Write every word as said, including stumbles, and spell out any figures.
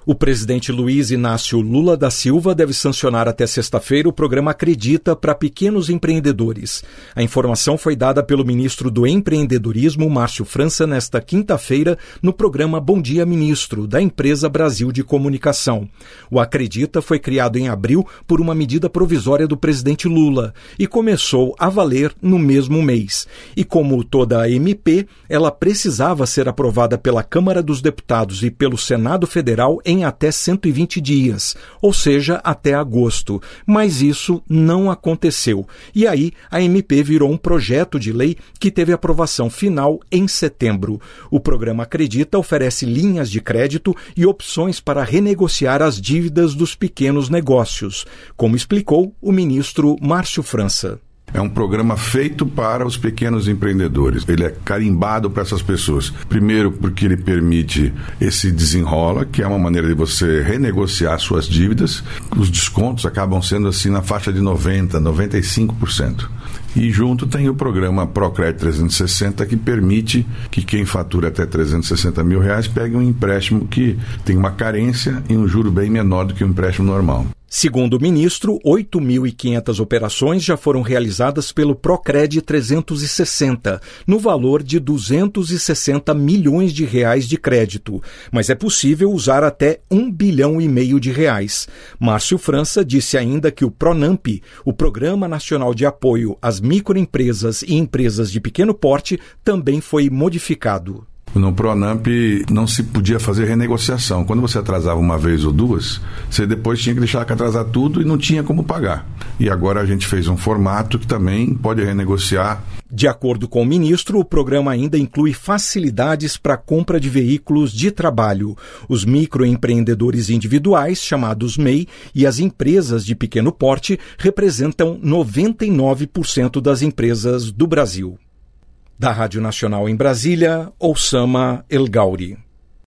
O presidente Luiz Inácio Lula da Silva deve sancionar até sexta-feira o programa Acredita para pequenos empreendedores. A informação foi dada pelo ministro do Empreendedorismo, Márcio França, nesta quinta-feira, no programa Bom Dia Ministro, da empresa Brasil de Comunicação. O Acredita foi criado em abril por uma medida provisória do presidente Lula e começou a valer no mesmo mês. E como toda a M P, ela precisava ser aprovada pela Câmara dos Deputados e pelo Senado Federal em em até cento e vinte dias, ou seja, até agosto. Mas isso não aconteceu. E aí, a M P virou um projeto de lei que teve aprovação final em setembro. O programa Acredita oferece linhas de crédito e opções para renegociar as dívidas dos pequenos negócios, como explicou o ministro Márcio França. É um programa feito para os pequenos empreendedores. Ele é carimbado para essas pessoas. Primeiro, porque ele permite esse desenrola, que é uma maneira de você renegociar suas dívidas. Os descontos acabam sendo assim na faixa de noventa por cento, noventa e cinco por cento. E junto tem o programa Procred trezentos e sessenta, que permite que quem fatura até trezentos e sessenta mil reais pegue um empréstimo que tem uma carência e um juro bem menor do que um empréstimo normal. Segundo o ministro, oito mil e quinhentas operações já foram realizadas pelo Procred trezentos e sessenta, no valor de duzentos e sessenta milhões de reais de crédito, mas é possível usar até um bilhão e meio de reais. Márcio França disse ainda que o PRONAMP, o Programa Nacional de Apoio às Microempresas e Empresas de Pequeno Porte, também foi modificado. No PRONAMP não se podia fazer renegociação. Quando você atrasava uma vez ou duas, você depois tinha que deixar que atrasar tudo e não tinha como pagar. E agora a gente fez um formato que também pode renegociar. De acordo com o ministro, o programa ainda inclui facilidades para a compra de veículos de trabalho. Os microempreendedores individuais, chamados M E I, e as empresas de pequeno porte representam noventa e nove por cento das empresas do Brasil. Da Rádio Nacional em Brasília, Oussama El Gauri.